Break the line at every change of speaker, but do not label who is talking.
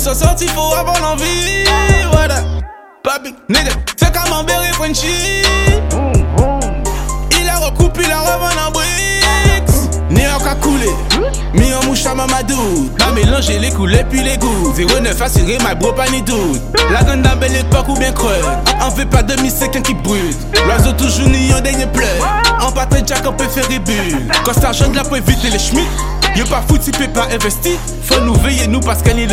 s'en sortir, faut avoir l'envie. Voilà. Papi, nigga, c'est comme un berry Frenchy. Il a recoupé la revanne en bricks. New York a coulé, mis en mouche à Mamadou. Pas mélanger les coulées puis les goûts. 09 assuré, my bro, pas ni doute. La grande d'un belle époque ou bien creuse. On fait pas de c'est qu'un qui brûle. L'oiseau toujours ni en dernier pleure. En batterie Jack, on peut faire des bulles. Quand cet argent de la pour éviter les schmitts. Y'a pas foutu, si peut pas investir. Faut nous veiller, nous, parce qu'elle est